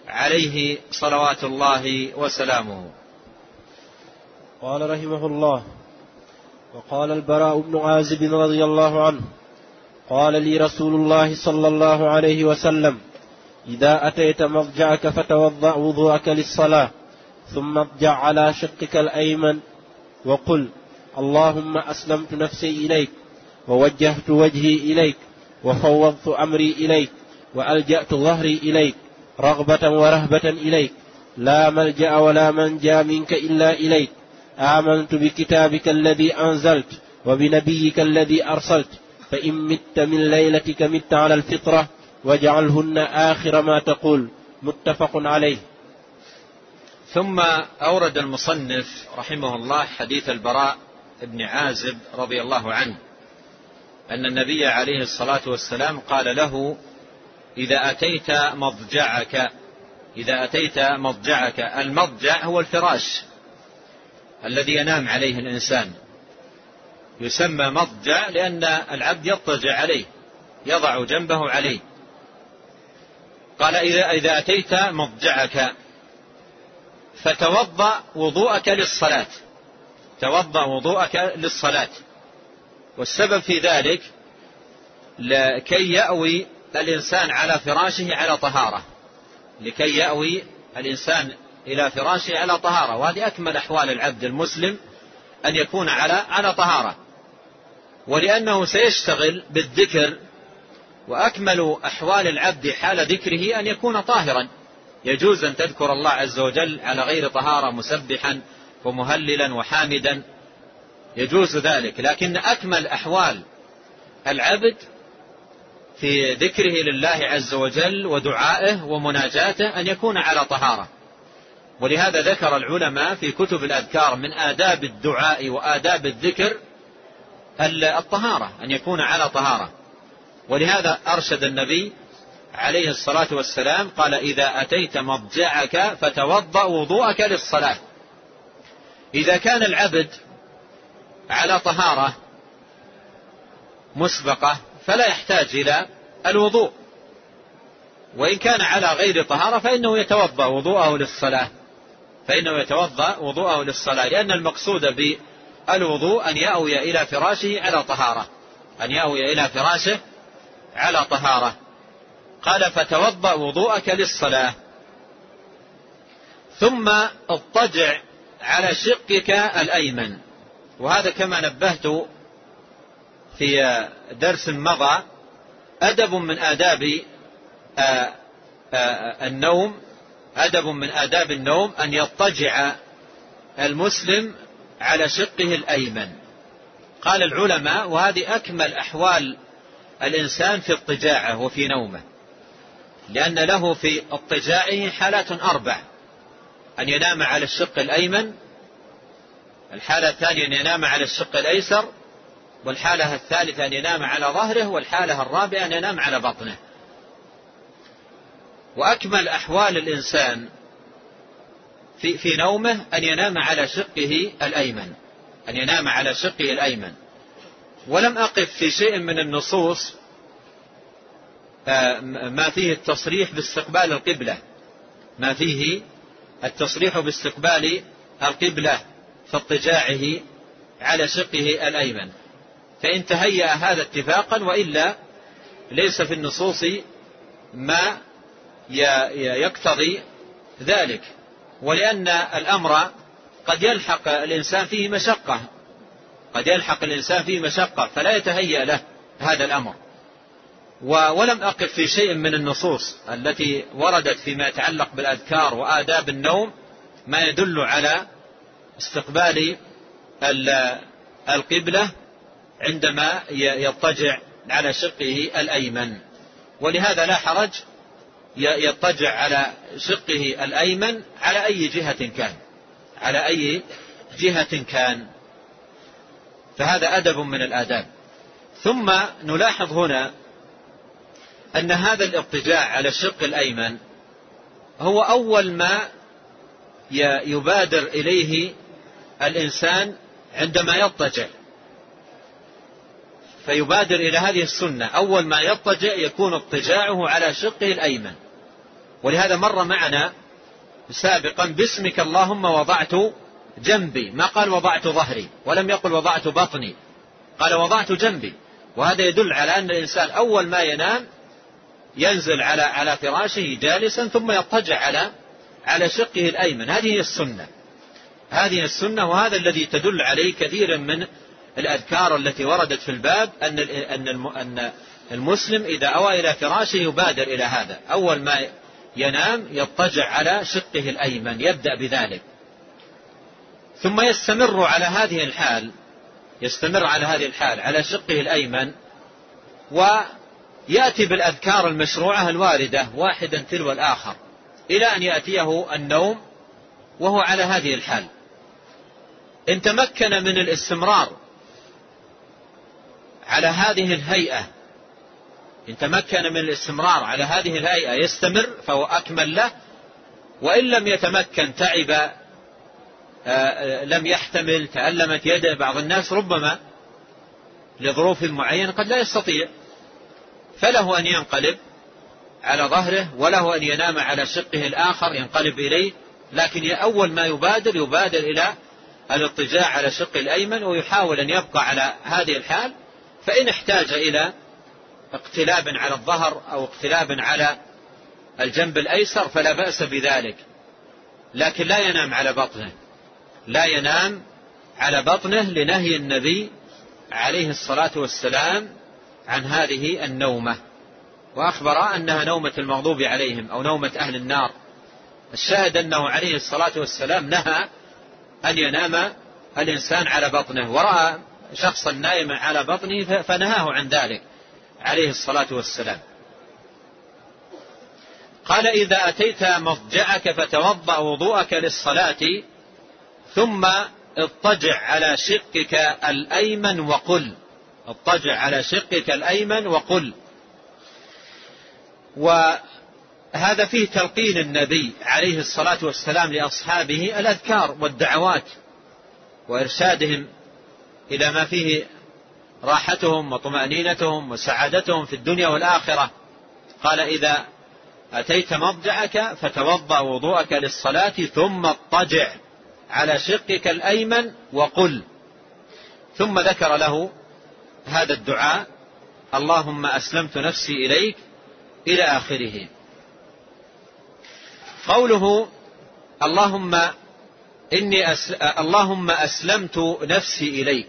عليه صلوات الله وسلامه. قال رحمه الله: وقال البراء بن عازب رضي الله عنه: قال لي رسول الله صلى الله عليه وسلم: إذا أتيت مضجعك فتوضأ وضوءك للصلاة، ثم اضجع على شقك الأيمن وقل: اللهم أسلمت نفسي إليك، ووجهت وجهي إليك، وفوضت أمري إليك، وألجأت ظهري إليك، رغبة ورهبة إليك، لا ملجأ ولا منجا منك إلا إليك، آمنت بكتابك الذي أنزلت وبنبيك الذي أرسلت، فإن مت من ليلتك مت على الفطرة، واجعلهن آخر ما تقول. متفق عليه. ثم أورد المصنف رحمه الله حديث البراء بن عازب رضي الله عنه أن النبي عليه الصلاة والسلام قال له: إذا أتيت مضجعك. المضجع هو الفراش الذي ينام عليه الإنسان، يسمى مضجع لأن العبد يضطجع عليه، يضع جنبه عليه. قال: إذا أتيت مضجعك فتوضأ وضوءك للصلاة. توضأ وضوءك للصلاة. والسبب في ذلك لكي يأوي الإنسان على فراشه على طهارة، لكي يأوي الإنسان إلى فراشه على طهارة، وهذه أكمل أحوال العبد المسلم أن يكون على طهارة، ولأنه سيشتغل بالذكر، وأكمل أحوال العبد حال ذكره أن يكون طاهرا. يجوز أن تذكر الله عز وجل على غير طهارة مسبحا ومهللا وحامدا، يجوز ذلك، لكن أكمل أحوال العبد في ذكره لله عز وجل ودعائه ومناجاته أن يكون على طهارة. ولهذا ذكر العلماء في كتب الأذكار من آداب الدعاء وآداب الذكر الطهارة، أن يكون على طهارة. ولهذا أرشد النبي عليه الصلاة والسلام قال: إذا أتيت مضجعك فتوضأ وضوءك للصلاة. إذا كان العبد على طهارة مسبقة فلا يحتاج إلى الوضوء، وإن كان على غير طهارة فإنه يتوضأ وضوءه للصلاة، لأن المقصود بالوضوء أن يأوي إلى فراشه على طهارة، قال: فتوضأ وضوءك للصلاة، ثم اضطجع على شقك الأيمن. وهذا كما نبهت في درس مضى أدب من آداب النوم أن يضطجع المسلم على شقه الأيمن. قال العلماء: وهذه أكمل أحوال الإنسان في اضطجاعه وفي نومه، لأن له في اضطجاعه حالات 4: أن ينام على الشق الأيمن، الحالة الثانية أن ينام على الشق الأيسر، والحالة الثالثة أن ينام على ظهره، والحالة الرابعة أن ينام على بطنه. وأكمل أحوال الإنسان في نومه أن ينام على شقه الأيمن. ولم أقف في شيء من النصوص ما فيه التصريح باستقبال القبلة في اضطجاعه على شقه الأيمن، فإن تهيأ هذا اتفاقا، وإلا ليس في النصوص ما يقتضي ذلك. ولأن الأمر قد يلحق الإنسان فيه مشقة فلا يتهيأ له هذا الأمر. ولم أقف في شيء من النصوص التي وردت فيما يتعلق بالأذكار وآداب النوم ما يدل على استقبال القبلة عندما يضطجع على شقه الأيمن. ولهذا لا حرج يضطجع على شقه الأيمن على أي جهة كان، فهذا أدب من الآداب. ثم نلاحظ هنا أن هذا الاضطجاع على الشق الأيمن هو أول ما يبادر إليه الإنسان عندما يضطجع، فيبادر إلى هذه السنة. أول ما يضطجع يكون اضطجاعه على شقه الأيمن، ولهذا مر معنا سابقا باسمك اللهم وضعت جنبي، ما قال وضعت ظهري، ولم يقل وضعت بطني، قال وضعت جنبي. وهذا يدل على أن الإنسان أول ما ينام ينزل على فراشه جالسا ثم يضطجع على شقه الأيمن. هذه السنة، وهذا الذي تدل عليه كثيرا من الأذكار التي وردت في الباب، أن المسلم إذا أوى إلى فراشه يبادر إلى هذا، أول ما ينام يضطجع على شقه الأيمن، يبدأ بذلك، ثم يستمر على هذه الحال على شقه الأيمن، ويأتي بالأذكار المشروعة الواردة واحدا تلو الآخر إلى أن يأتيه النوم وهو على هذه الحال. إن تمكن من الاستمرار على هذه الهيئة يستمر فهو أكمل له، وإن لم يتمكن تعب، لم يحتمل، تألمت يده. بعض الناس ربما لظروف معينة قد لا يستطيع، فله أن ينقلب على ظهره، وله أن ينام على شقه الآخر ينقلب إليه، لكن أول ما يبادر إلى الاضطجاع على شقه الأيمن، ويحاول أن يبقى على هذه الحال. فإن احتاج إلى اقتلاب على الظهر أو اقتلاب على الجنب الأيسر فلا بأس بذلك، لكن لا ينام على بطنه لنهي النبي عليه الصلاة والسلام عن هذه النومة، وأخبر أنها نومة المغضوب عليهم أو نومة أهل النار. الشاهد أنه عليه الصلاة والسلام نهى أن ينام الإنسان على بطنه، ورأى شخصا نائما على بطنه فنهاه عن ذلك عليه الصلاة والسلام. قال إذا أتيت مضجعك فتوضأ وضوءك للصلاة ثم اضطجع على شقك الأيمن وقل. وهذا فيه تلقين النبي عليه الصلاة والسلام لأصحابه الأذكار والدعوات، وإرشادهم إلى ما فيه راحتهم وطمأنينتهم وسعادتهم في الدنيا والآخرة. قال إذا أتيت مضجعك فتوضأ وضوءك للصلاة ثم اضطجع على شقك الأيمن وقل. ثم ذكر له هذا الدعاء: اللهم أسلمت نفسي إليك، إلى آخره. قوله اللهم أسلمت نفسي إليك،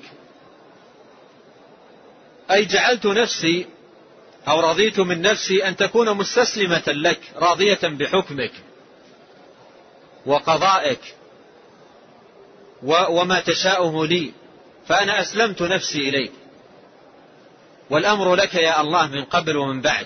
أي جعلت نفسي أو رضيت من نفسي أن تكون مستسلمة لك، راضية بحكمك وقضائك وما تشاءه لي، فأنا أسلمت نفسي إليك، والأمر لك يا الله من قبل ومن بعد.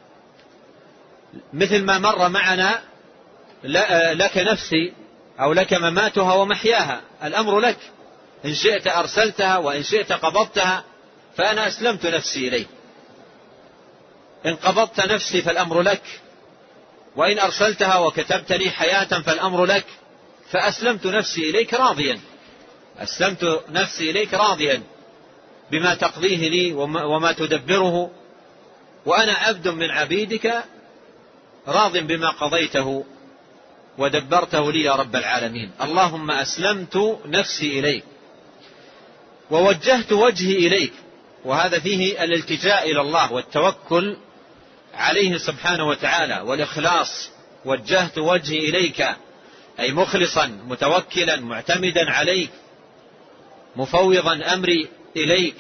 مثل ما مر معنا لك نفسي أو لك مماتها ومحياها، الأمر لك، إن شئت أرسلتها وإن شئت قبضتها، فأنا أسلمت نفسي إليك. إن قبضت نفسي فالأمر لك، وإن أرسلتها وكتبت لي حياة فالأمر لك، فأسلمت نفسي إليك راضيا، أسلمت نفسي إليك راضيا بما تقضيه لي وما تدبره، وأنا عبد من عبيدك راض بما قضيته ودبرته لي يا رب العالمين. اللهم أسلمت نفسي إليك ووجهت وجهي إليك، وهذا فيه الالتجاء إلى الله والتوكل عليه سبحانه وتعالى والإخلاص. وجهت وجهي إليك أي مخلصا متوكلا معتمدا عليك، مفوضا أمري إليك.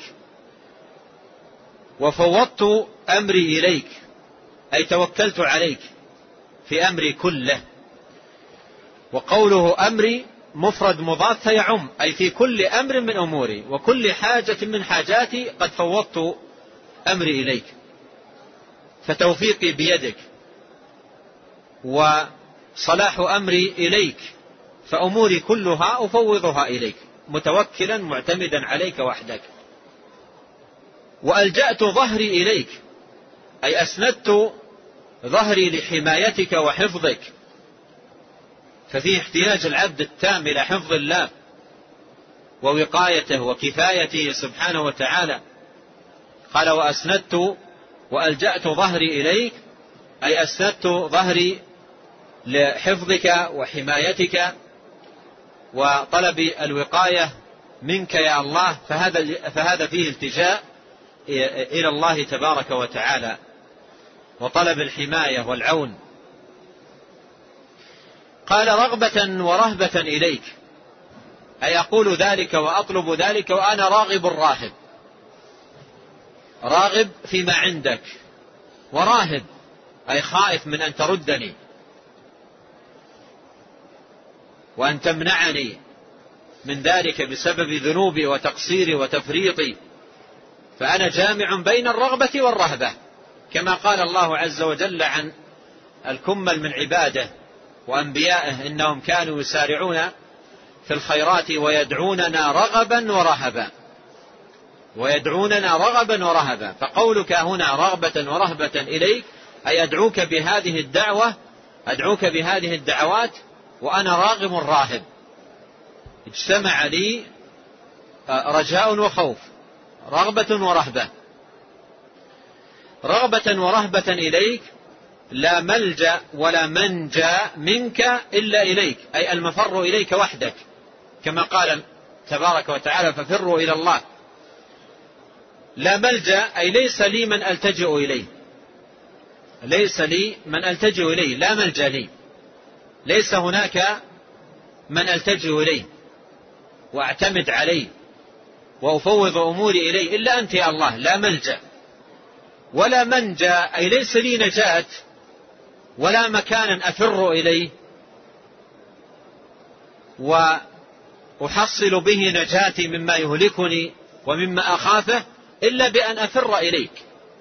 وفوضت أمري إليك أي توكلت عليك في أمري كله. وقوله أمري مفرد مضاف فيعم، أي في كل أمر من أموري وكل حاجة من حاجاتي قد فوضت أمري إليك، فتوفيقي بيدك وصلاح أمري إليك، فأموري كلها أفوضها إليك متوكلا معتمدا عليك وحدك. وألجأت ظهري إليك أي أسندت ظهري لحمايتك وحفظك، ففيه احتياج العبد التام إلى حفظ الله ووقايته وكفايته سبحانه وتعالى. قال وأسندت وألجأت ظهري إليك أي أسندت ظهري لحفظك وحمايتك وطلب الوقاية منك يا الله، فهذا فيه التجاء إلى الله تبارك وتعالى وطلب الحماية والعون. قال رغبة ورهبة إليك، أي أقول ذلك وأطلب ذلك وأنا راغب راهب، راغب فيما عندك، وراهب أي خائف من أن تردني وأن تمنعني من ذلك بسبب ذنوبي وتقصيري وتفريطي، فأنا جامع بين الرغبة والرهبة، كما قال الله عز وجل عن الكمل من عباده وأنبيائه إنهم كانوا يسارعون في الخيرات ويدعوننا رغبا ورهبا، ويدعوننا رغبا ورهبا. فقولك هنا رغبة ورهبة إليك أي أدعوك بهذه الدعوة، أدعوك بهذه الدعوات وأنا راغب راهب، اجتمع لي رجاء وخوف، رغبة ورهبة. رغبة ورهبة إليك، لا ملجأ ولا منجا منك إلا إليك، أي المفر إليك وحدك، كما قال تبارك وتعالى ففروا إلى الله. لا ملجأ أي ليس لي من ألتجئ إليه، ليس لي من ألتجئ إليه، لا ملجأ لي، ليس هناك من ألتجئ إليه وأعتمد عليه وأفوض أموري إليه إلا أنت يا الله. لا ملجأ ولا منجا أي ليس لي نجاة ولا مكانا أفر إليه وأحصل به نجاتي مما يهلكني ومما أخافه إلا بأن أفر إليك.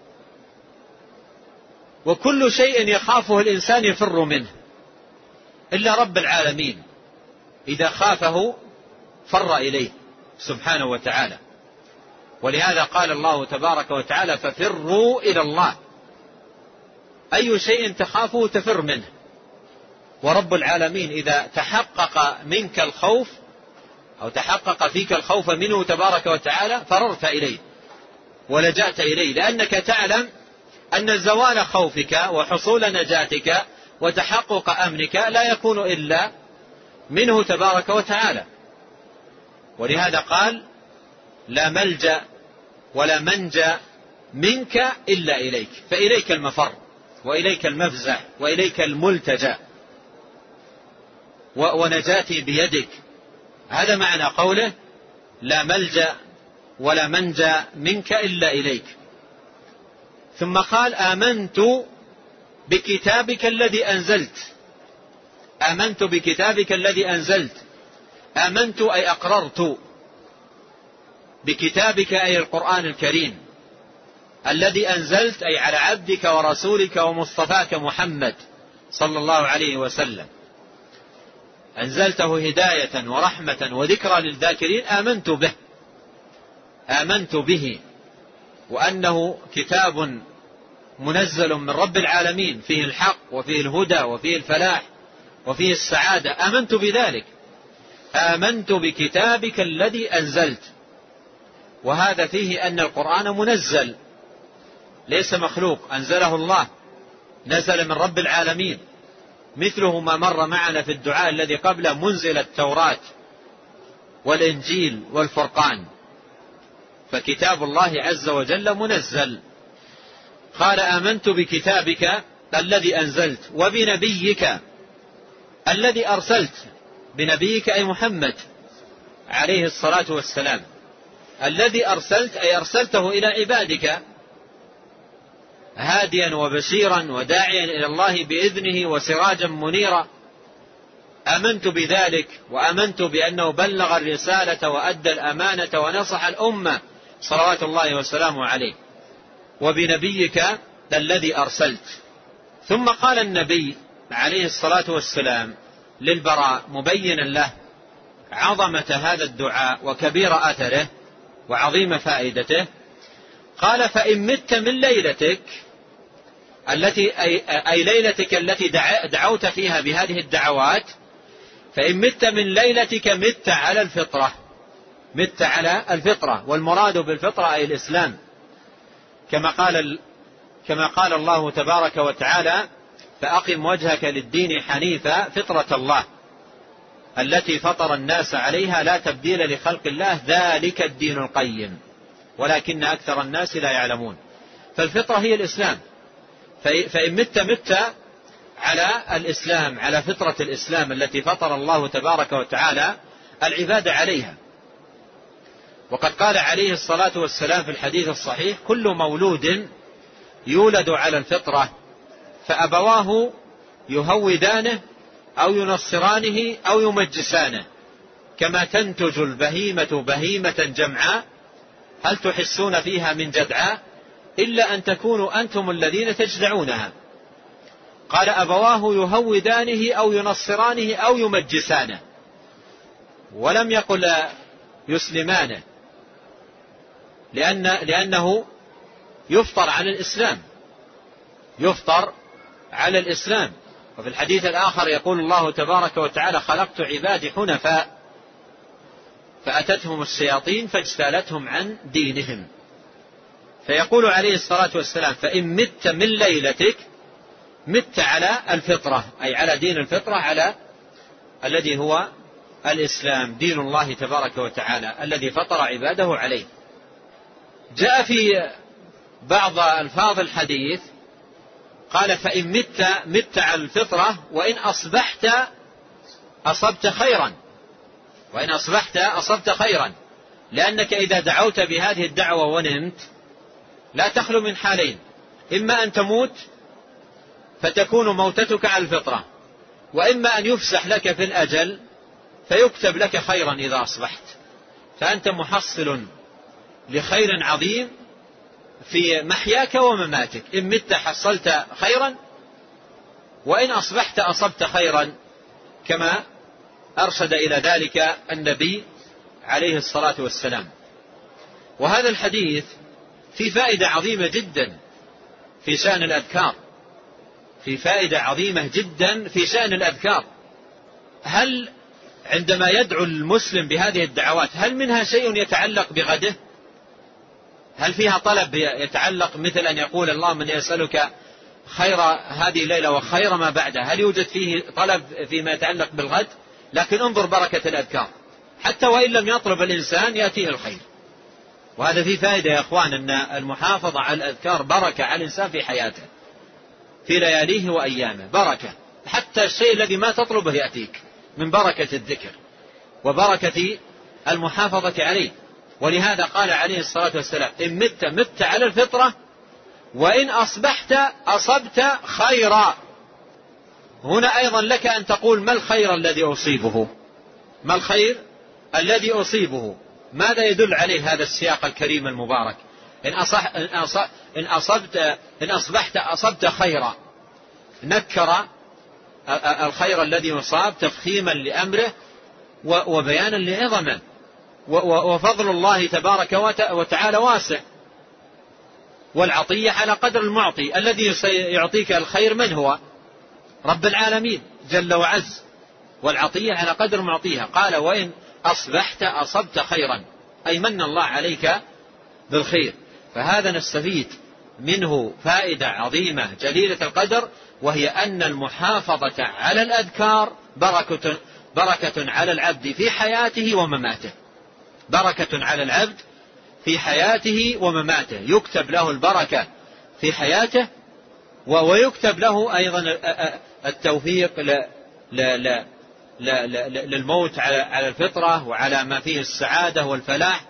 وكل شيء يخافه الإنسان يفر منه إلا رب العالمين، إذا خافه فر إليه سبحانه وتعالى. ولهذا قال الله تبارك وتعالى ففروا إلى الله، أي شيء تخافه تفر منه. ورب العالمين إذا تحقق منك الخوف أو تحقق فيك الخوف منه تبارك وتعالى فررت إليه ولجأت إليه، لأنك تعلم أن زوال خوفك وحصول نجاتك وتحقق أمنك لا يكون إلا منه تبارك وتعالى. ولهذا قال لا ملجأ ولا منجا منك إلا إليك، فإليك المفر وإليك المفزع وإليك الملتجأ ونجاتي بيدك. هذا معنى قوله لا ملجأ ولا منجا منك إلا إليك. ثم قال آمنت بكتابك الذي أنزلت، آمنت بكتابك الذي أنزلت. آمنت أي أقررت بكتابك أي القرآن الكريم الذي أنزلت، أي على عبدك ورسولك ومصطفاك محمد صلى الله عليه وسلم، أنزلته هداية ورحمة وذكرى للذاكرين. آمنت به، آمنت به وأنه كتاب منزل من رب العالمين فيه الحق وفيه الهدى وفيه الفلاح وفيه السعادة، آمنت بذلك. آمنت بكتابك الذي أنزلت، وهذا فيه أن القرآن منزل ليس مخلوق، أنزله الله، نزل من رب العالمين، مثله ما مر معنا في الدعاء الذي قبله منزل التوراة والإنجيل والفرقان، فكتاب الله عز وجل منزل. قال آمنت بكتابك الذي أنزلت وبنبيك الذي أرسلت، بنبيك أي محمد عليه الصلاة والسلام، الذي أرسلت أي أرسلته إلى عبادك هاديا وبشيرا وداعيا إلى الله بإذنه وسراجا منيرا. آمنت بذلك وآمنت بأنه بلغ الرسالة وأدى الأمانة ونصح الأمة صلوات الله وسلامه عليه، وبنبيك الذي أرسلت. ثم قال النبي عليه الصلاة والسلام للبراء مبينا له عظمة هذا الدعاء وكبير أثره وعظيم فائدته، قال فإن مت من ليلتك التي أي ليلتك التي دعوت فيها بهذه الدعوات، فإن مت من ليلتك مت على الفطرة، مت على الفطرة، والمراد بالفطرة أي الإسلام، كما قال الله تبارك وتعالى فأقم وجهك للدين حنيفا فطرة الله التي فطر الناس عليها لا تبديل لخلق الله ذلك الدين القيم ولكن أكثر الناس لا يعلمون. فالفطرة هي الإسلام، فإن مت على الإسلام، على فطرة الإسلام التي فطر الله تبارك وتعالى العباد عليها. وقد قال عليه الصلاة والسلام في الحديث الصحيح: كل مولود يولد على الفطرة فأبواه يهودانه أو ينصرانه أو يمجسانه كما تنتج البهيمة بهيمة جمعاء هل تحسون فيها من جدعاء إلا أن تكونوا أنتم الذين تجدعونها. قال: أبواه يهودانه أو ينصرانه أو يمجسانه، ولم يقل يسلمانه، لأنه يفطر على الإسلام، يفطر على الإسلام. وفي الحديث الآخر يقول الله تبارك وتعالى: خلقت عبادي حنفاء فأتتهم الشياطين فاجتالتهم عن دينهم. فيقول عليه الصلاة والسلام: فإن مت من ليلتك مت على الفطرة، أي على دين الفطرة، على الذي هو الإسلام، دين الله تبارك وتعالى الذي فطر عباده عليه. جاء في بعض ألفاظ الحديث قال: فإن مت على الفطرة وإن أصبحت أصبت خيرا، وإن أصبحت أصبت خيرا، لأنك إذا دعوت بهذه الدعوة ونمت لا تخلو من حالين: إما أن تموت فتكون موتتك على الفطرة، وإما أن يفسح لك في الأجل فيكتب لك خيرا إذا أصبحت، فأنت محصل لخير عظيم في محياك ومماتك. إن مت حصلت خيرا، وإن أصبحت أصبت خيرا، كما أرشد إلى ذلك النبي عليه الصلاة والسلام. وهذا الحديث في فائدة عظيمة جدا في شأن الأذكار، في فائدة عظيمة جدا في شأن الأذكار. هل عندما يدعو المسلم بهذه الدعوات هل منها شيء يتعلق بغده؟ هل فيها طلب يتعلق مثل أن يقول: اللهم إني أسألك خير هذه الليلة وخير ما بعدها؟ هل يوجد فيه طلب فيما يتعلق بالغد؟ لكن انظر بركة الأذكار، حتى وإن لم يطلب الإنسان يأتيه الخير. وهذا فيه فائدة يا أخوان، أن المحافظة على الأذكار بركة على الإنسان في حياته، في لياليه وأيامه بركة، حتى الشيء الذي ما تطلبه يأتيك من بركة الذكر وبركة المحافظة عليه. ولهذا قال عليه الصلاة والسلام: إن مت على الفطرة وإن أصبحت أصبت خيرا. هنا أيضا لك أن تقول: ما الخير الذي أصيبه؟ ما الخير الذي أصيبه؟ ماذا يدل عليه هذا السياق الكريم المبارك؟ إن أصبحت أصبت خيرا، نكر الخير الذي يصاب تفخيما لأمره وبيانا لعظمه. وفضل الله تبارك وتعالى واسع، والعطية على قدر المعطي. الذي يعطيك الخير من هو؟ رب العالمين جل وعز، والعطية على قدر معطيها. قال: وإن أصبحت أصبت خيرا، أي من الله عليك بالخير. فهذا نستفيد منه فائدة عظيمة جليلة القدر، وهي أن المحافظة على الأذكار بركة على العبد في حياته ومماته، بركة على العبد في حياته ومماته. يكتب له البركة في حياته، ويكتب له أيضا التوفيق للموت على الفطرة وعلى ما فيه السعادة والفلاح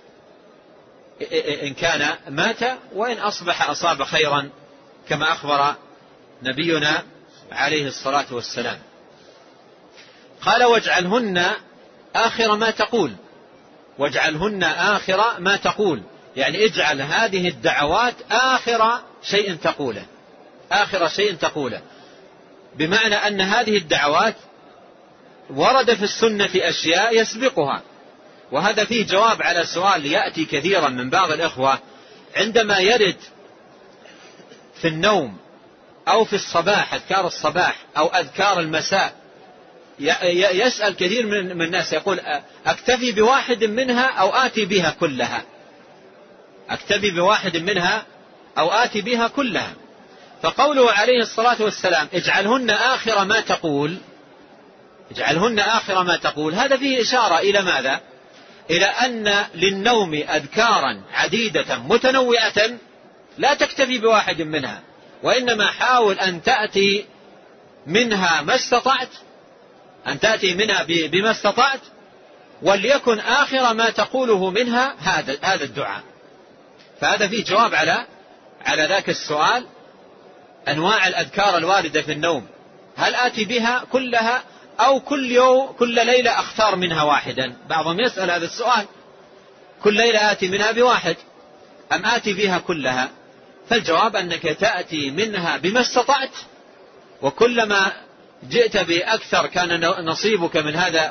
إن كان مات، وإن أصبح أصاب خيرا كما أخبر نبينا عليه الصلاة والسلام. قال: واجعلهن آخر ما تقول. واجعلهن آخر ما تقول، يعني اجعل هذه الدعوات آخر شيء تقوله، آخر شيء تقوله، بمعنى أن هذه الدعوات ورد في السنة أشياء يسبقها. وهذا فيه جواب على سؤال يأتي كثيرا من بعض الإخوة عندما يرد في النوم أو في الصباح أذكار الصباح أو أذكار المساء، يسأل كثير من الناس يقول: أكتفي بواحد منها أو آتي بها كلها؟ أكتفي بواحد منها أو آتي بها كلها؟ فقوله عليه الصلاة والسلام اجعلهن آخر ما تقول، اجعلهن آخر ما تقول، هذا فيه إشارة إلى ماذا؟ إلى أن للنوم أذكارا عديدة متنوعة لا تكتفي بواحد منها، وإنما حاول أن تأتي منها ما استطعت، أن تأتي منها بما استطعت، وليكن آخر ما تقوله منها هذا الدعاء. فهذا فيه جواب على ذاك السؤال، أنواع الأذكار الواردة في النوم، هل آتي بها كلها أو كل ليلة أختار منها واحدا؟ بعضهم يسأل هذا السؤال، كل ليلة آتي منها بواحد أم آتي بها كلها؟ فالجواب أنك تأتي منها بما استطعت، وكلما جئت بأكثر كان نصيبك من هذا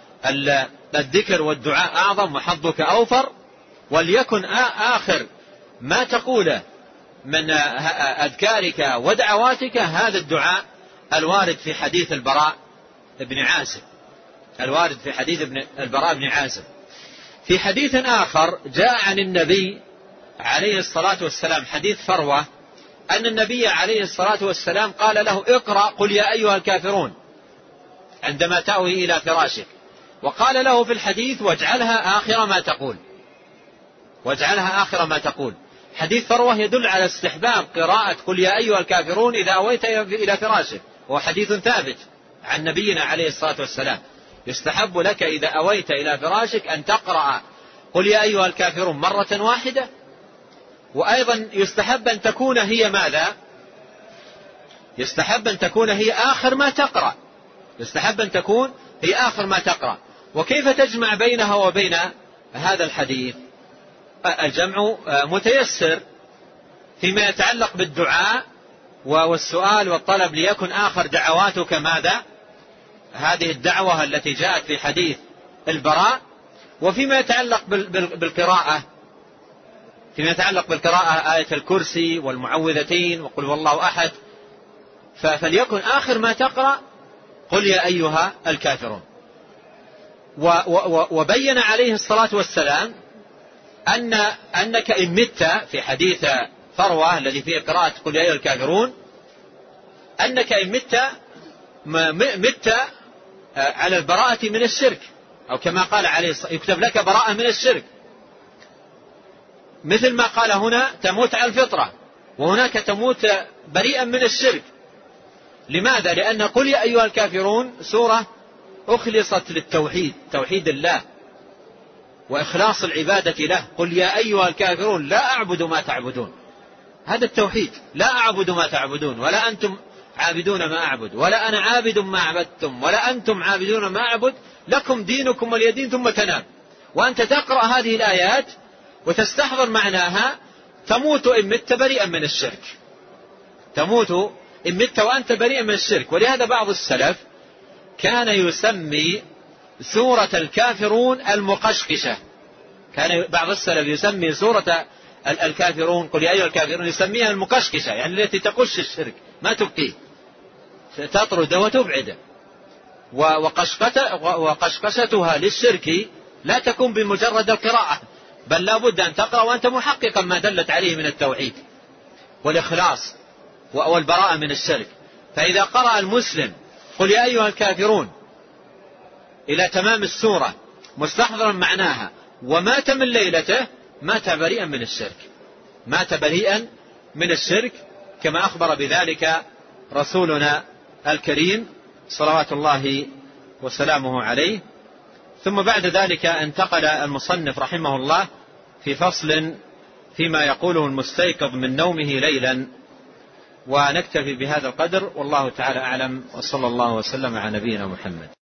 الذكر والدعاء أعظم وحظك أوفر. وليكن آخر ما تقوله من أذكارك ودعواتك هذا الدعاء الوارد في حديث البراء بن عازب، الوارد في حديث البراء بن عازب. في حديث آخر جاء عن النبي عليه الصلاة والسلام، حديث فروة، أن النبي عليه الصلاة والسلام قال له اقرأ قل يا أيها الكافرون عندما تأوي إلى فراشك، وقال له في الحديث واجعلها آخر ما تقول، واجعلها آخر ما تقول. حديث فروة يدل على استحباب قراءة قل يا أيها الكافرون إذا أويت إلى فراشك، وهو حديث ثابت عن نبينا عليه الصلاة والسلام. يستحب لك إذا أويت إلى فراشك أن تقرأ قل يا أيها الكافرون مرة واحدة، وأيضا يستحب أن تكون هي ماذا؟ يستحب أن تكون هي آخر ما تقرأ، يستحب أن تكون هي آخر ما تقرأ. وكيف تجمع بينها وبين هذا الحديث؟ الجمع متيسر فيما يتعلق بالدعاء والسؤال والطلب، ليكن آخر دعواتك ماذا؟ هذه الدعوة التي جاءت في حديث البراء. وفيما يتعلق بالقراءة، فيما يتعلق بالقراءة آية الكرسي والمعوذتين وقل والله أحد، فليكن آخر ما تقرأ قل يا أيها الكافرون. وبين عليه الصلاة والسلام أنك إن مت، في حديث فروة الذي فيه قراءة قل يا أيها الكافرون، أنك إن مت على البراءة من الشرك، أو كما قال عليه الصلاة يكتب لك براءة من الشرك، مثل ما قال هنا تموت على الفطرة، وهناك تموت بريئا من الشرك. لماذا؟ لأن قل يا أيها الكافرون سورة أخلصت للتوحيد، توحيد الله وإخلاص العبادة له. قل يا أيها الكافرون لا أعبد ما تعبدون، هذا التوحيد، لا أعبد ما تعبدون ولا أنتم عابدون ما أعبد ولا أنا عابد ما عبدتم ولا أنتم عابدون ما أعبد لكم دينكم ولي دين، ثم تنام. وأنت تقرأ هذه الآيات وتستحضر معناها، تموت إن مت بريئا من الشرك، تموت إن مت وأنت بريئا من الشرك. ولهذا بعض السلف كان يسمي سورة الكافرون المقشقشة، كان بعض السلف يسمي سورة الكافرون قل يا أيها الكافرون يسميها المقشقشة، يعني التي تقش الشرك ما تبقيه، تطرده وتبعده. وقشقشتها للشرك لا تكون بمجرد القراءة، بل لا بد أن تقرأ وأنت محققا ما دلت عليه من التوحيد والإخلاص والبراءة من الشرك. فإذا قرأ المسلم قل يا أيها الكافرون إلى تمام السورة مستحضرا معناها ومات من ليلته، مات بريئا من الشرك، مات بريئا من الشرك، كما أخبر بذلك رسولنا الكريم صلوات الله وسلامه عليه. ثم بعد ذلك انتقل المصنف رحمه الله في فصل فيما يقوله المستيقظ من نومه ليلا، ونكتفي بهذا القدر، والله تعالى أعلم، وصلى الله وسلم على نبينا محمد.